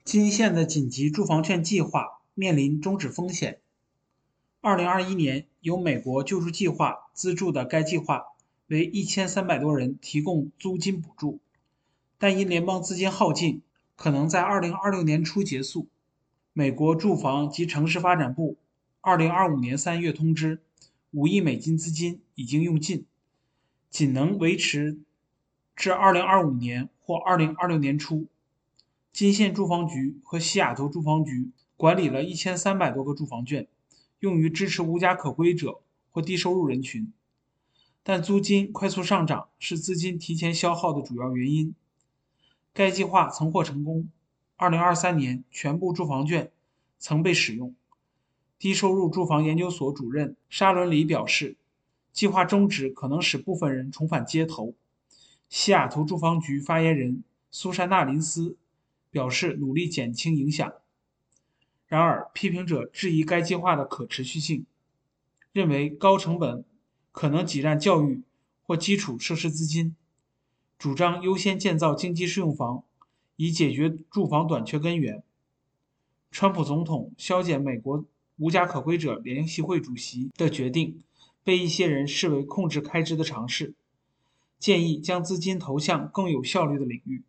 金县的紧急住房券计划面临终止风险。2021年，由美国救助计划资助的该计划为1300多人提供租金补助，但因联邦资金耗尽，可能在2026年初结束。美国住房及城市发展部2025年3月通知，$5亿资金已经用尽，仅能维持至2025年或2026年初。金县住房局和西雅图住房局管理了1300多个住房券，用于支持无家可归者或低收入人群。但租金快速上涨是资金提前消耗的主要原因。该计划曾获成功，2023年全部住房券曾被使用。低收入住房研究所主任沙伦里表示，计划终止可能使部分人重返街头。西雅图住房局发言人苏珊娜·林斯表示努力减轻影响。然而，批评者质疑该计划的可持续性，认为高成本可能挤占教育或基础设施资金，主张优先建造经济适用房，以解决住房短缺根源。川普总统削减美国无家可归者联席会主席的决定，被一些人视为控制开支的尝试，建议将资金投向更有效率的领域。